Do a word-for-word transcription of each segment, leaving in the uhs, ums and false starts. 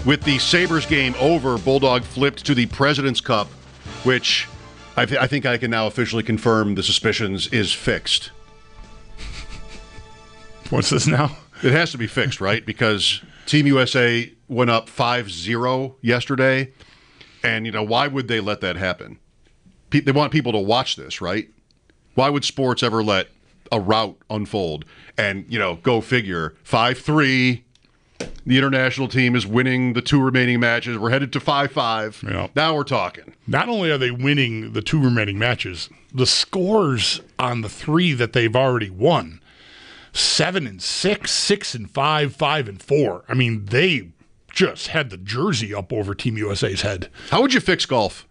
With the Sabres game over, Bulldog flipped to the President's Cup, which I, th- I think I can now officially confirm the suspicions is fixed. What's this now? It has to be fixed, right? Because Team U S A went up five zero yesterday, and, you know, why would they let that happen? Pe- they want people to watch this, right? Why would sports ever let a rout unfold? And, you know, go figure, five three, the international team is winning the two remaining matches. We're headed to five five. Yeah. Now we're talking. Not only are they winning the two remaining matches, the scores on the three that they've already won, seven and six, six and five, five and four. I mean, they just had the jersey up over Team U S A's head. How would you fix golf?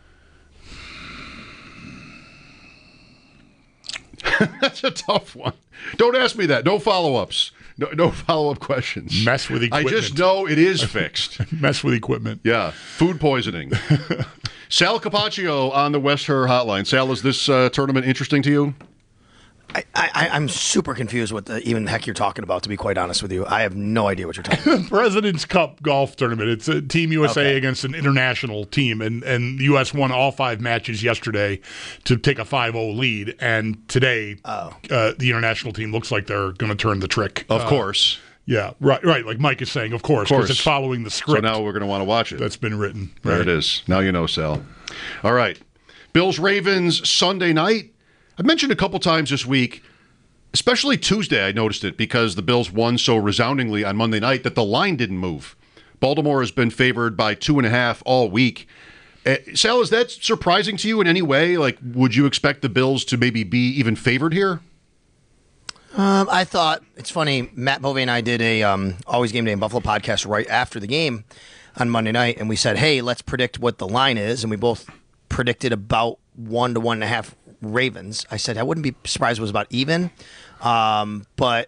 That's a tough one. Don't ask me that. No follow-ups. No, no follow-up questions. Mess with equipment. I just know it is fixed. Mess with equipment. Yeah. Food poisoning. Sal Capaccio on the West Her Hotline. Sal, is this uh, tournament interesting to you? I, I, I'm super confused what the even the heck you're talking about, to be quite honest with you. I have no idea what you're talking about. President's Cup golf tournament. It's a Team U S A Okay. against an international team, and, and the U S won all five matches yesterday to take a five oh lead, and today Oh. uh, the international team looks like they're going to turn the trick. Of Uh, course. Yeah, right, right. Like Mike is saying, of course, Of course. because it's following the So script now we're going to want to watch it. that's been written. There Right. it is. Now you know, Sal. All right. Bills-Ravens Sunday night. I've mentioned a couple times this week, especially Tuesday, I noticed it because the Bills won so resoundingly on Monday night that the line didn't move. Baltimore has been favored by two and a half all week. Uh, Sal, is that surprising to you in any way? Like, would you expect the Bills to maybe be even favored here? Um, I thought, it's funny, Matt Bovey and I did a um, Always Game Day in Buffalo podcast right after the game on Monday night, and we said, hey, let's predict what the line is, and we both predicted about one to one and a half Ravens. I said I wouldn't be surprised if it was about even, um, but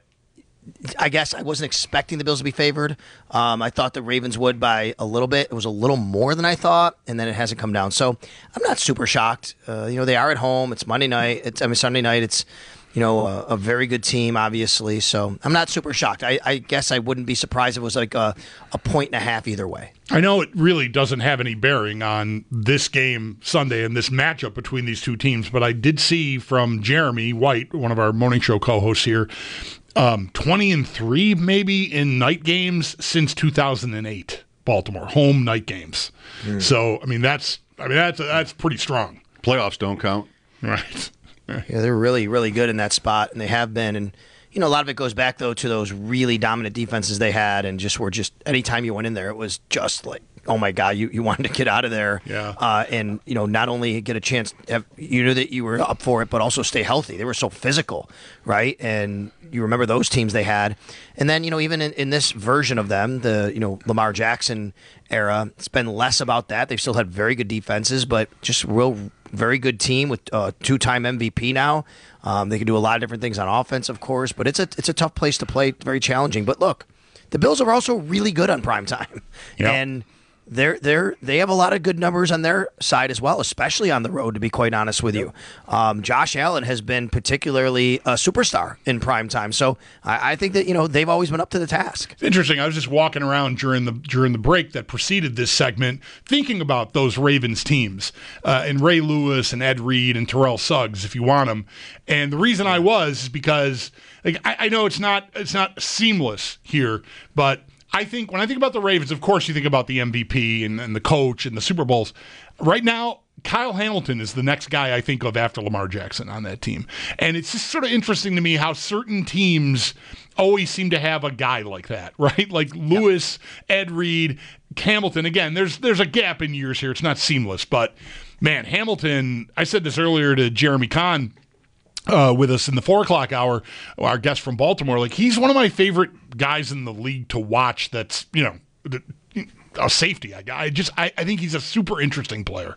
I guess I wasn't expecting the Bills to be favored. Um, I thought the Ravens would by a little bit. It was a little more than I thought, and then it hasn't come down. So I'm not super shocked. Uh, you know, they are at home. It's Monday night. It's I mean Sunday night. It's you know a, a very good team, obviously. So I'm not super shocked. I, I guess I wouldn't be surprised if it was like a, a point and a half either way. I know it really doesn't have any bearing on this game Sunday and this matchup between these two teams, but I did see from Jeremy White, one of our morning show co-hosts here, um, twenty and three maybe in night games since two thousand eight. Baltimore home night games. Mm. So I mean that's I mean that's that's pretty strong. Playoffs don't count, right? Yeah, they're really really good in that spot, and they have been. And you know, a lot of it goes back, though, to those really dominant defenses they had, and just were just, anytime you went in there, it was just like, oh, my God, you, you wanted to get out of there. Yeah. Uh, and, you know, not only get a chance, have, you knew that you were up for it, but also stay healthy. They were so physical, right? And you remember those teams they had. And then, you know, even in, in this version of them, the, you know, Lamar Jackson era, it's been less about that. They've still had very good defenses, but just real very good team with uh, two-time M V P now. Um, they can do a lot of different things on offense, of course, but it's a it's a tough place to play. Very challenging. But look, the Bills are also really good on prime time, yep. and they're they're they have a lot of good numbers on their side as well, especially on the road. To be quite honest with you, um, Josh Allen has been particularly a superstar in prime time. So I, I think that you know they've always been up to the task. It's interesting. I was just walking around during the during the break that preceded this segment, thinking about those Ravens teams uh, and Ray Lewis and Ed Reed and Terrell Suggs, if you want them. And the reason I was is because like, I, I know it's not it's not seamless here, but I think when I think about the Ravens, of course you think about the M V P and, and the coach and the Super Bowls. Right now, Kyle Hamilton is the next guy I think of after Lamar Jackson on that team. And it's just sort of interesting to me how certain teams always seem to have a guy like that, right? Like Lewis, yep. Ed Reed, Hamilton. Again, there's there's a gap in years here. It's not seamless. But, man, Hamilton, I said this earlier to Jeremy Kahn, Uh, with us in the four o'clock hour, our guest from Baltimore. Like, he's one of my favorite guys in the league to watch. That's, you know, a safety. I, I just, I, I think he's a super interesting player.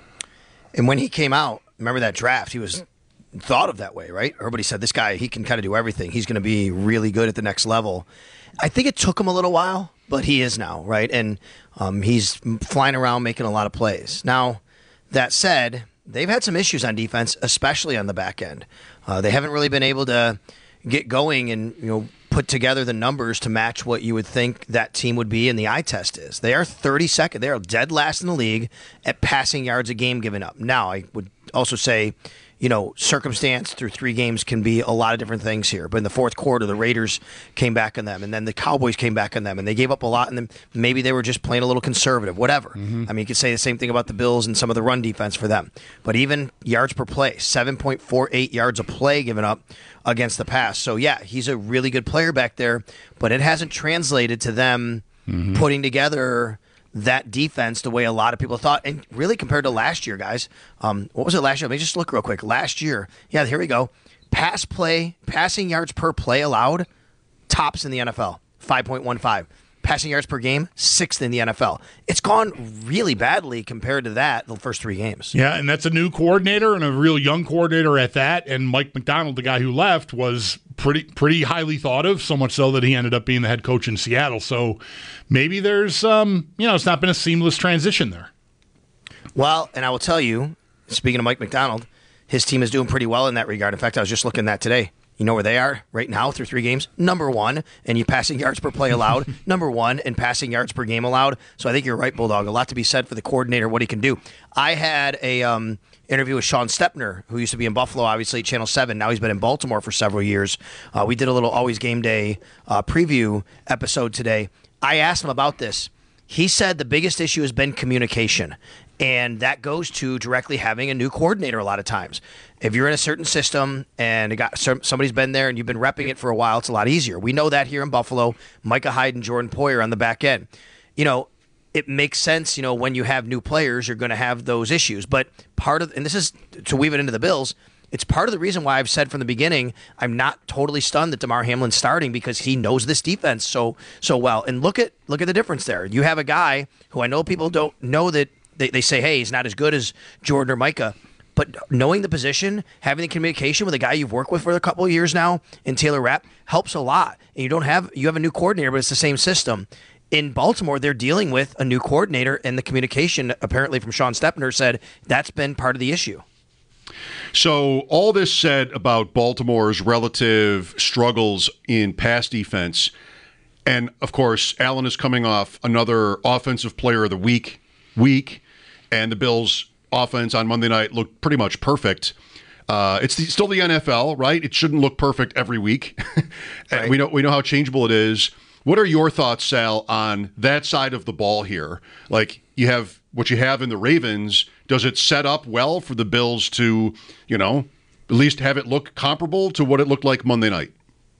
And when he came out, remember that draft, he was thought of that way, right? Everybody said, this guy, he can kind of do everything. He's going to be really good at the next level. I think it took him a little while, but he is now, right? And um, he's flying around making a lot of plays. Now, that said, they've had some issues on defense, especially on the back end. Uh, they haven't really been able to get going and you know put together the numbers to match what you would think that team would be in the eye test is. They are thirty-second. They are dead last in the league at passing yards a game given up. Now, I would also say, you know, circumstance through three games can be a lot of different things here. But in the fourth quarter, the Raiders came back on them, and then the Cowboys came back on them, and they gave up a lot, and then maybe they were just playing a little conservative, whatever. Mm-hmm. I mean, you could say the same thing about the Bills and some of the run defense for them. But even yards per play, seven point four eight yards a play given up against the pass. So, yeah, he's a really good player back there, but it hasn't translated to them mm-hmm. putting together that defense the way a lot of people thought. And really compared to last year, guys, um, what was it last year? Let me just look real quick. Last year, yeah, here we go. Pass play, passing yards per play allowed, tops in the N F L, five point one five. Passing yards per game, sixth in the N F L. It's gone really badly compared to that the first three games. Yeah, and that's a new coordinator and a real young coordinator at that. And Mike Macdonald, the guy who left, was pretty pretty highly thought of, so much so that he ended up being the head coach in Seattle. So maybe there's, um, you know, it's not been a seamless transition there. Well, and I will tell you, speaking of Mike Macdonald, his team is doing pretty well in that regard. In fact, I was just looking at that today. You know where they are right now through three games? Number one, and you passing yards per play allowed. Number one, and passing yards per game allowed. So I think you're right, Bulldog. A lot to be said for the coordinator, what he can do. I had a um, interview with Sean Stepner, who used to be in Buffalo, obviously, at Channel seven. Now he's been in Baltimore for several years. Uh, we did a little Always Game Day uh, preview episode today. I asked him about this. He said the biggest issue has been communication. And that goes to directly having a new coordinator a lot of times. If you're in a certain system and it got somebody's been there and you've been repping it for a while, it's a lot easier. We know that here in Buffalo, Micah Hyde and Jordan Poyer on the back end. You know, it makes sense, you know, when you have new players, you're going to have those issues. But part of, and this is to weave it into the Bills, it's part of the reason why I've said from the beginning, I'm not totally stunned that DeMar Hamlin's starting because he knows this defense so so well. And look at look at the difference there. You have a guy who I know people don't know that They, they say, hey, he's not as good as Jordan or Micah. But knowing the position, having the communication with a guy you've worked with for a couple of years now in Taylor Rapp helps a lot. And you don't have you have a new coordinator, but it's the same system. In Baltimore, they're dealing with a new coordinator, and the communication, apparently from Sean Stepner, said that's been part of the issue. So all this said about Baltimore's relative struggles in pass defense, and of course, Allen is coming off another Offensive Player of the Week week, and the Bills' offense on Monday night looked pretty much perfect. Uh, it's the, still the N F L, right? It shouldn't look perfect every week. Right. We know we know how changeable it is. What are your thoughts, Sal, on that side of the ball here? Like, you have what you have in the Ravens. Does it set up well for the Bills to, you know, at least have it look comparable to what it looked like Monday night?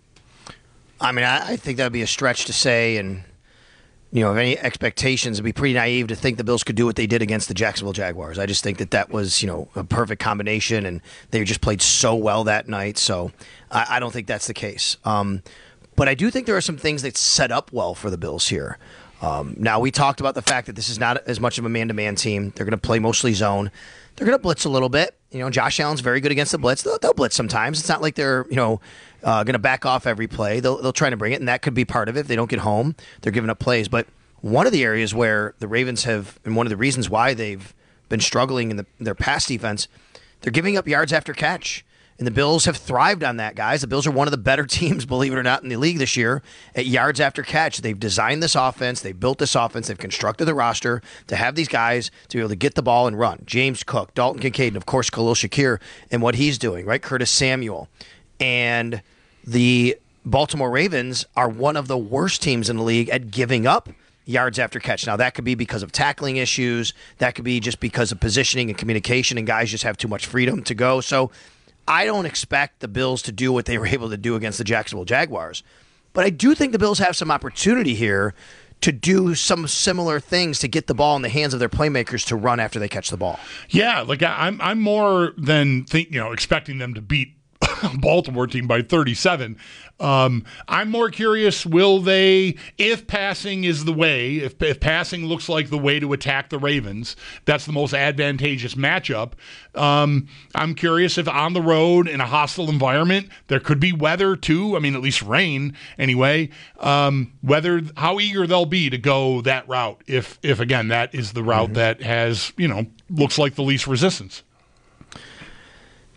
I mean, I, I think that would be a stretch to say, and you know, of any expectations, it'd be pretty naive to think the Bills could do what they did against the Jacksonville Jaguars. I just think that that was, you know, a perfect combination, and they just played so well that night. So I, I don't think that's the case. Um, but I do think there are some things that set up well for the Bills here. Um, now, we talked about the fact that this is not as much of a man-to-man team. They're going to play mostly zone. They're going to blitz a little bit. You know, Josh Allen's very good against the blitz. They'll, they'll blitz sometimes. It's not like they're, you know, uh, going to back off every play. They'll, they'll try to bring it, and that could be part of it. If they don't get home, they're giving up plays. But one of the areas where the Ravens have, and one of the reasons why they've been struggling in the, their pass defense, they're giving up yards after catch. And the Bills have thrived on that, guys. The Bills are one of the better teams, believe it or not, in the league this year at yards after catch. They've designed this offense. They've built this offense. They've constructed the roster to have these guys to be able to get the ball and run. James Cook, Dalton Kincaid, and, of course, Khalil Shakir and what he's doing, right? Curtis Samuel. And the Baltimore Ravens are one of the worst teams in the league at giving up yards after catch. Now, that could be because of tackling issues. That could be just because of positioning and communication, and guys just have too much freedom to go. So I don't expect the Bills to do what they were able to do against the Jacksonville Jaguars. But I do think the Bills have some opportunity here to do some similar things to get the ball in the hands of their playmakers to run after they catch the ball. Yeah, like I'm I'm more than think, you know, expecting them to beat Baltimore team by thirty-seven. Um, I'm more curious, will they, if passing is the way, if, if passing looks like the way to attack the Ravens, that's the most advantageous matchup. Um, I'm curious if on the road in a hostile environment, there could be weather too. I mean, at least rain anyway. Um, whether, how eager they'll be to go that route, if, if again, that is the route mm-hmm. that has, you know, looks like the least resistance.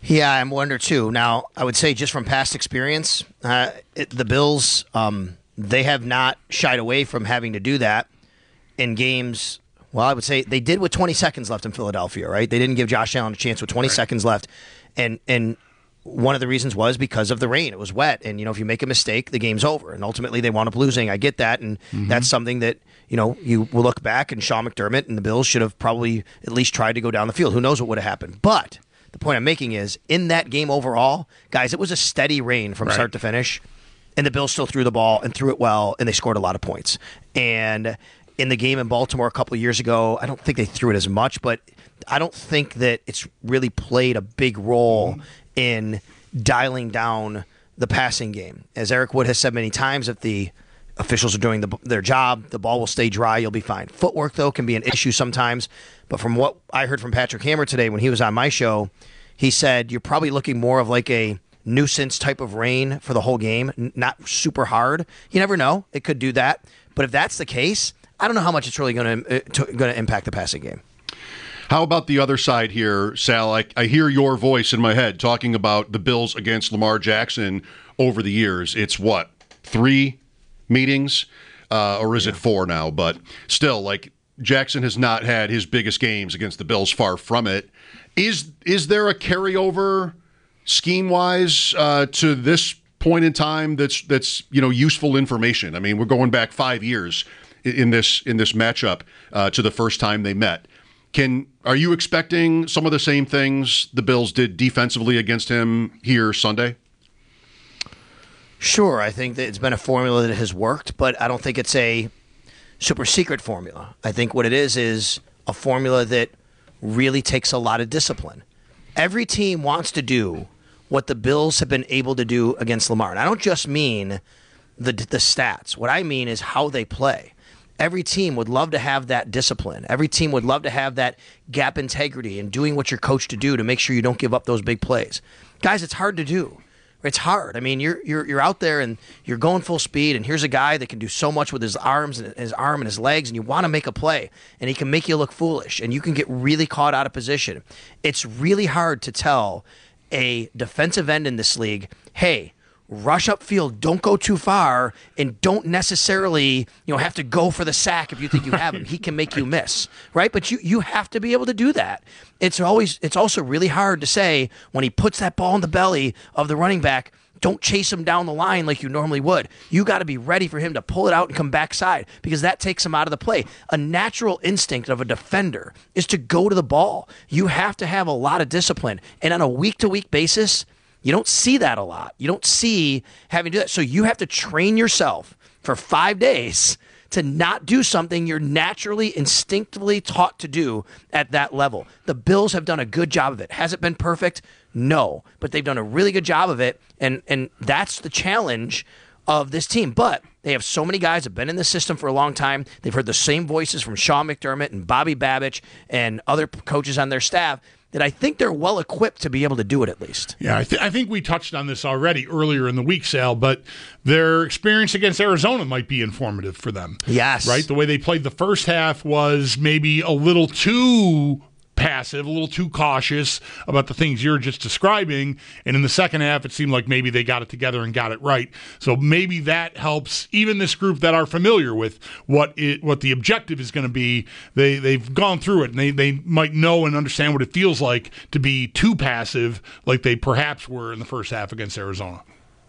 Yeah, I'm wonder too. Now, I would say just from past experience, uh, it, the Bills, um, they have not shied away from having to do that in games. Well, I would say they did with twenty seconds left in Philadelphia, right? They didn't give Josh Allen a chance with twenty right. seconds left. And and one of the reasons was because of the rain. It was wet. And, you know, if you make a mistake, the game's over. And ultimately, they wound up losing. I get that. And mm-hmm. that's something that, you know, you will look back and Sean McDermott and the Bills should have probably at least tried to go down the field. Who knows what would have happened. But the point I'm making is, in that game overall, guys, it was a steady rain from right. start to finish. And the Bills still threw the ball and threw it well, and they scored a lot of points. And in the game in Baltimore a couple of years ago, I don't think they threw it as much, but I don't think that it's really played a big role mm-hmm. in dialing down the passing game. As Eric Wood has said many times, if the officials are doing the, their job, the ball will stay dry, you'll be fine. Footwork, though, can be an issue sometimes. But from what I heard from Patrick Hammer today when he was on my show, he said you're probably looking more of like a nuisance type of rain for the whole game, n- not super hard. You never know. It could do that. But if that's the case, I don't know how much it's really going to going to impact the passing game. How about the other side here, Sal? I, I hear your voice in my head talking about the Bills against Lamar Jackson over the years. It's what, three meetings? Uh, or is yeah. it four now? But still, like, Jackson has not had his biggest games against the Bills, far from it. Is is there a carryover scheme-wise uh, to this point in time that's that's you know useful information? I mean, we're going back five years in this in this matchup uh, to the first time they met. Can are you expecting some of the same things the Bills did defensively against him here Sunday? Sure, I think that it's been a formula that has worked, but I don't think it's a super secret formula. I think what it is is a formula that really takes a lot of discipline. Every team wants to do what the Bills have been able to do against Lamar. And I don't just mean the the stats. What I mean is how they play. Every team would love to have that discipline. Every team would love to have that gap integrity and doing what you're coached to do to make sure you don't give up those big plays. Guys, it's hard to do. It's hard. I mean, you're you're you're out there and you're going full speed, and here's a guy that can do so much with his arms and his arm and his legs, and you want to make a play, and he can make you look foolish, and you can get really caught out of position. It's really hard to tell a defensive end in this league, hey, rush upfield, don't go too far, and don't necessarily, you know, have to go for the sack if you think you have him. He can make you miss, right? But you you have to be able to do that. It's always it's also really hard to say when he puts that ball in the belly of the running back, don't chase him down the line like you normally would. You got to be ready for him to pull it out and come backside because that takes him out of the play. A natural instinct of a defender is to go to the ball. You have to have a lot of discipline, and on a week-to-week basis, you don't see that a lot. You don't see having to do that. So you have to train yourself for five days to not do something you're naturally, instinctively taught to do at that level. The Bills have done a good job of it. Has it been perfect? No. But they've done a really good job of it, and, and that's the challenge of this team. But they have so many guys that have been in the system for a long time. They've heard the same voices from Sean McDermott and Bobby Babich and other coaches on their staff that I think they're well equipped to be able to do it at least. Yeah, I, th- I think we touched on this already earlier in the week, Sal, but their experience against Arizona might be informative for them. Yes. Right? The way they played the first half was maybe a little too passive, a little too cautious about the things you're just describing. And in the second half, it seemed like maybe they got it together and got it right. So maybe that helps even this group that are familiar with what it, what the objective is going to be. They, they've gone through it, and they, they might know and understand what it feels like to be too passive like they perhaps were in the first half against Arizona.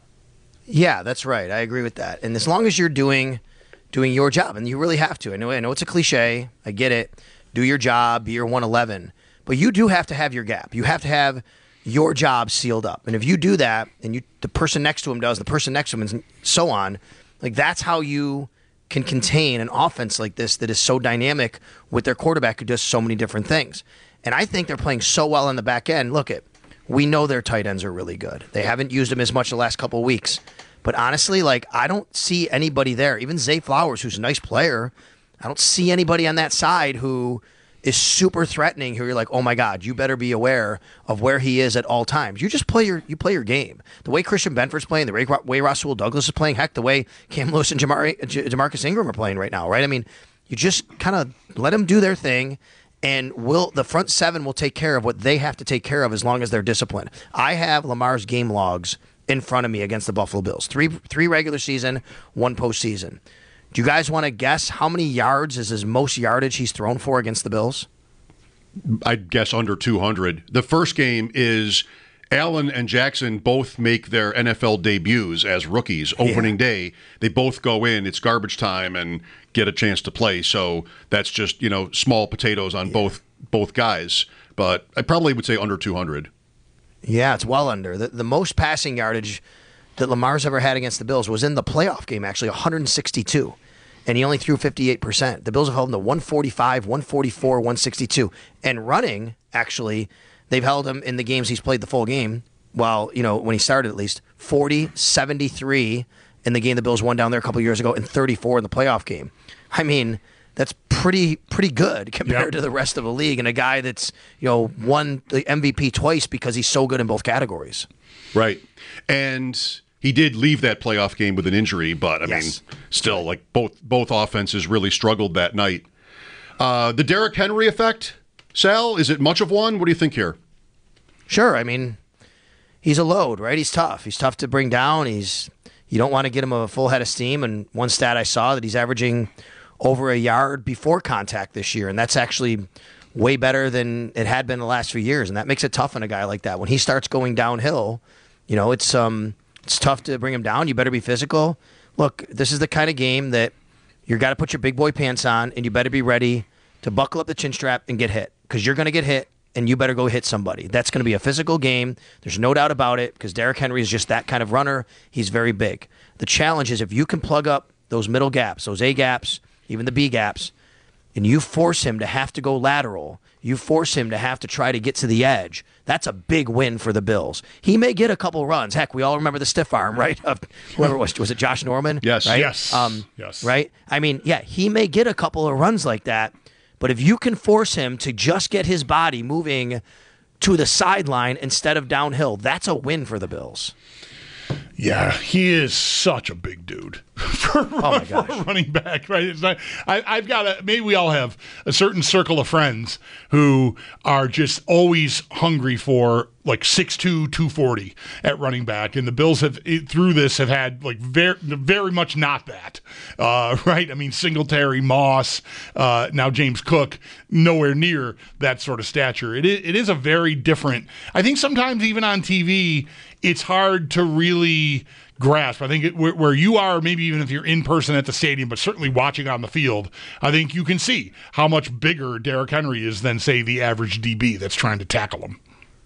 Yeah, that's right. I agree with that. And as long as you're doing doing your job, and you really have to. I know, I know it's a cliche. I get it. Do your job, be your one eleven. But you do have to have your gap. You have to have your job sealed up. And if you do that, and you the person next to him does, the person next to him, and so on, like that's how you can contain an offense like this that is so dynamic with their quarterback who does so many different things. And I think they're playing so well on the back end. Look, it, we know their tight ends are really good. They haven't used them as much the last couple of weeks. But honestly, like I don't see anybody there. Even Zay Flowers, who's a nice player, I don't see anybody on that side who is super threatening, who you're like, oh my God, you better be aware of where he is at all times. You just play your you play your game. The way Christian Benford's playing, the way, way Rasul Douglas is playing, heck, the way Cam Lewis and Jamar, J- Jamarcus Ingram are playing right now, right? I mean, you just kind of let them do their thing, And will the front seven will take care of what they have to take care of as long as they're disciplined. I have Lamar's game logs in front of me against the Buffalo Bills. Three three regular season, one postseason. Do you guys want to guess how many yards is his most yardage he's thrown for against the Bills? I'd guess under two hundred. The first game is Allen and Jackson both make their N F L debuts as rookies. Opening yeah. day, they both go in. It's garbage time and get a chance to play. So that's just, you know, small potatoes on yeah. both both guys. But I probably would say under two hundred. Yeah, it's well under. The, the most passing yardage that Lamar's ever had against the Bills was in the playoff game, actually, one hundred sixty-two. And he only threw fifty-eight percent. The Bills have held him to one forty-five, one forty-four, one sixty-two. And running, actually, they've held him in the games he's played the full game, well, you know, when he started at least, forty, seventy-three in the game the Bills won down there a couple years ago, and thirty-four in the playoff game. I mean, that's pretty pretty good compared yep. to the rest of the league, and a guy that's, you know, won the M V P twice because he's so good in both categories. Right. And he did leave that playoff game with an injury, but, I yes. mean, still, like, both both offenses really struggled that night. Uh, the Derrick Henry effect, Sal, is it much of one? What do you think here? Sure. I mean, he's a load, right? He's tough. He's tough to bring down. He's you don't want to get him a full head of steam. And one stat I saw that he's averaging over a yard before contact this year, and that's actually way better than it had been the last few years. And that makes it tough on a guy like that. When he starts going downhill, you know, it's um it's tough to bring him down. You better be physical. Look, this is the kind of game that you got to put your big boy pants on, and you better be ready to buckle up the chin strap and get hit, because you're going to get hit, and you better go hit somebody. That's going to be a physical game. There's no doubt about it, because Derrick Henry is just that kind of runner. He's very big. The challenge is if you can plug up those middle gaps, those A gaps, even the B gaps, and you force him to have to go lateral, you force him to have to try to get to the edge, that's a big win for the Bills. He may get a couple runs. Heck, we all remember the stiff arm, right? Of whoever it was. Was it Josh Norman? Yes. Right? Yes. Um, yes. Right? I mean, yeah, he may get a couple of runs like that, but if you can force him to just get his body moving to the sideline instead of downhill, that's a win for the Bills. Yeah, he is such a big dude for, oh my for gosh. a running back, right? It's not, I, I've got a, maybe we all have a certain circle of friends who are just always hungry for like six two, two forty at running back. And the Bills have, through this, have had like very, very much not that, uh, right? I mean, Singletary, Moss, uh, now James Cook, nowhere near that sort of stature. It is, it is a very different, I think sometimes even on T V, it's hard to really grasp. I think it, where, where you are, maybe even if you're in person at the stadium, but certainly watching on the field, I think you can see how much bigger Derrick Henry is than, say, the average D B that's trying to tackle him.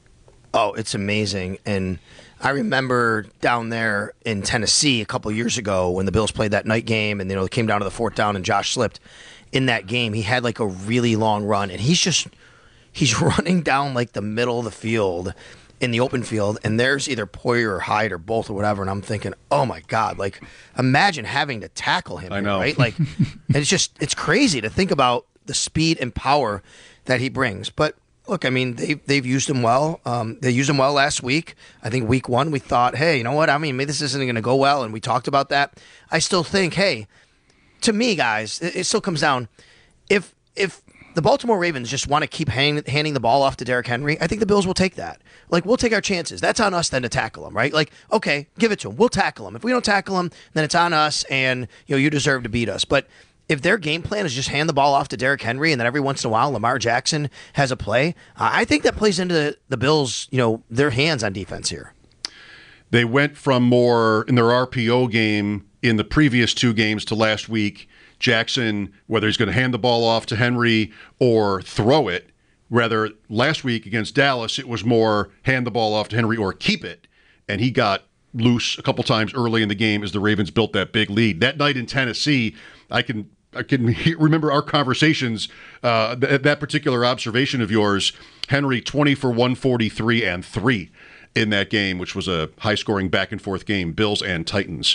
Oh, it's amazing. And I remember down there in Tennessee a couple of years ago when the Bills played that night game and, you know, it came down to the fourth down and Josh slipped. In that game, he had like a really long run, and he's just he's running down like the middle of the field in the open field, and there's either Poyer or Hyde or both or whatever, and I'm thinking, oh my God, like imagine having to tackle him. I here, know. right? Like, and it's just it's crazy to think about the speed and power that he brings. But look, I mean, they've, they've used him well. Um, they used him well last week. I think week one we thought, hey, you know what? I mean, maybe this isn't going to go well, and we talked about that. I still think, hey, to me, guys, it, it still comes down, if if the Baltimore Ravens just want to keep hang, handing the ball off to Derrick Henry, I think the Bills will take that. Like, we'll take our chances. That's on us then to tackle him, right? Like, okay, give it to him. We'll tackle him. If we don't tackle him, then it's on us, and you know you deserve to beat us. But if their game plan is just hand the ball off to Derrick Henry, and then every once in a while Lamar Jackson has a play, I think that plays into the, the Bills, you know, their hands on defense here. They went from more in their R P O game in the previous two games to last week. Jackson, whether he's going to hand the ball off to Henry or throw it, rather last week against Dallas, it was more hand the ball off to Henry or keep it. And he got loose a couple times early in the game as the Ravens built that big lead. That night in Tennessee, I can I can he- remember our conversations, uh, th- that particular observation of yours. Henry, twenty for one forty-three and three in that game, which was a high-scoring back-and-forth game, Bills and Titans.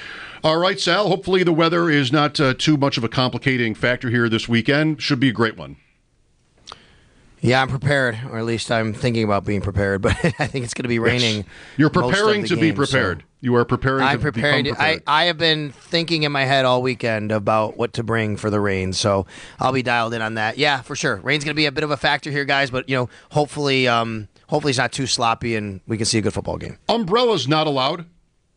All right, Sal, hopefully the weather is not uh, too much of a complicating factor here this weekend. Should be a great one. Yeah, I'm prepared, or at least I'm thinking about being prepared. But I think it's going to be raining. You're most of preparing the to game, be prepared. so You are preparing I'm to preparing. become To, I, prepared. I have been thinking in my head all weekend about what to bring for the rain, so I'll be dialed in on that. Yeah, for sure. Rain's going to be a bit of a factor here, guys. But you know, hopefully, um, hopefully it's not too sloppy, and we can see a good football game. Umbrellas not allowed?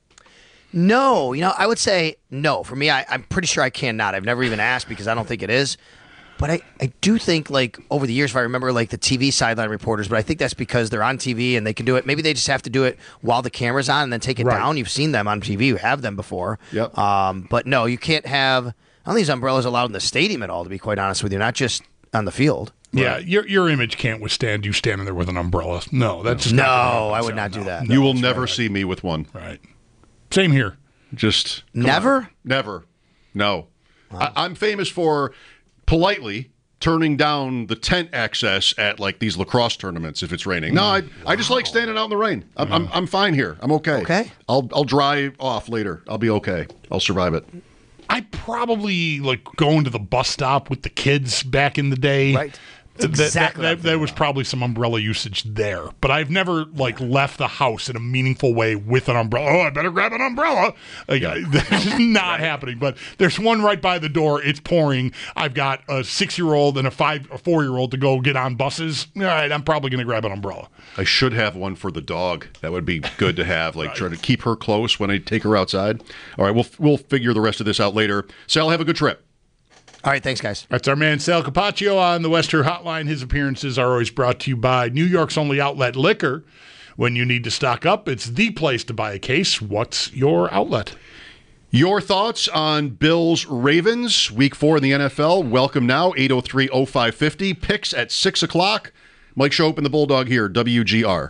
No, you know, I would say no. For me, I, I'm pretty sure I cannot. I've never even asked because I don't think it is. But I, I do think, like, over the years, if I remember, like, the T V sideline reporters, but I think that's because they're on T V and they can do it. Maybe they just have to do it while the camera's on and then take it Right. down. You've seen them on T V. You have them before. Yep. Um, but, no, you can't have – I don't think these umbrellas allowed in the stadium at all, to be quite honest with you, not just on the field. Yeah, your your image can't withstand you standing there with an umbrella. No, that's just No, not gonna happen, I would Sal. not do No. that. You will never see me with one. Right. Same here. Just come Never? on. Never. No. I, I'm famous for politely turning down the tent access at like these lacrosse tournaments if it's raining. No, I I just like standing out in the rain. I'm I'm, I'm fine here. I'm okay. Okay. I'll I'll dry off later. I'll be okay. I'll survive it. I probably like going to the bus stop with the kids back in the day. Right. That, exactly what that, I'm that, thinking was about. probably some umbrella usage there, but I've never like left the house in a meaningful way with an umbrella. Oh, I better grab an umbrella. Like, that's just not happening. But there's one right by the door. It's pouring. I've got a six-year-old and a five, a four-year-old to go get on buses. All right, I'm probably going to grab an umbrella. I should have one for the dog. That would be good to have. Like try to keep her close when I take her outside. All right, we'll we'll figure the rest of this out later. Sal, have a good trip. All right, thanks, guys. That's our man Sal Capaccio on the Western Hotline. His appearances are always brought to you by New York's only outlet liquor. When you need to stock up, it's the place to buy a case. What's your outlet? Your thoughts on Bills Ravens week four in the N F L? Welcome now, eight oh three oh five five oh. Picks at six o'clock. Mike Shope and the Bulldog here, W G R.